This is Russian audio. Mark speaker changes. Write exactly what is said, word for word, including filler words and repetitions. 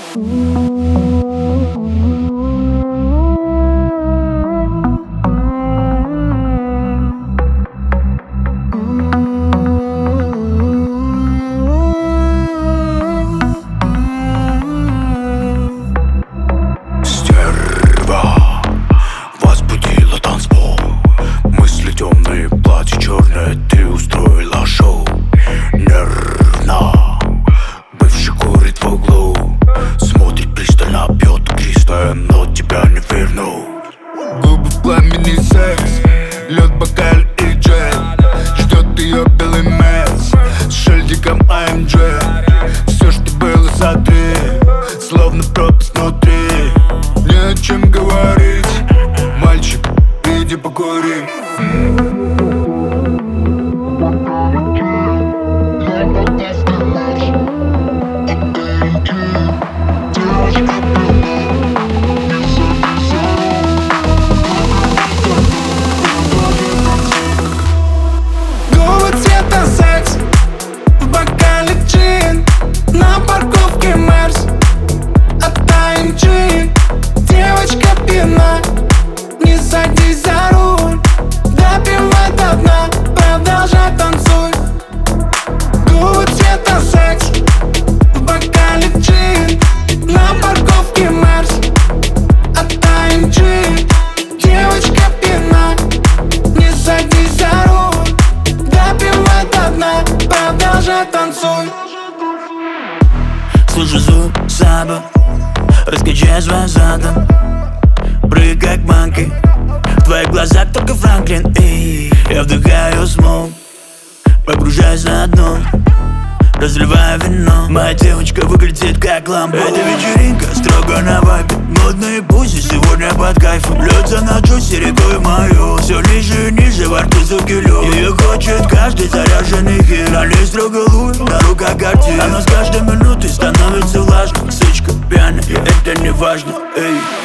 Speaker 1: Но тебя не верну.
Speaker 2: Губы в пламени, секс, лед, бокаль и джет. Ждет ее белый месс с шильдиком эй эм джи. Все, что было, сотри, словно пропасть внутри. Не о чем говорить, мальчик, иди покури.
Speaker 3: Танцуй. Слышу звук саба, раскачай своим задом. Прыгай как манки, в твоих глазах только Франклин. И я вдыхаю смог, погружаюсь на дно, разливаю вино. Моя девочка выглядит как ламбо. Эта вечеринка строго на вайбе. Модные бузи сегодня под кайфом. Лед за ночусь и рекой мою. Все ниже и ниже, во рту звуки лед. Ее хочет каждый заряженный хит. На ней строго луй, на руках картин. Она с каждой минутой становится влажной. Сычка пьяная, это не важно, эй.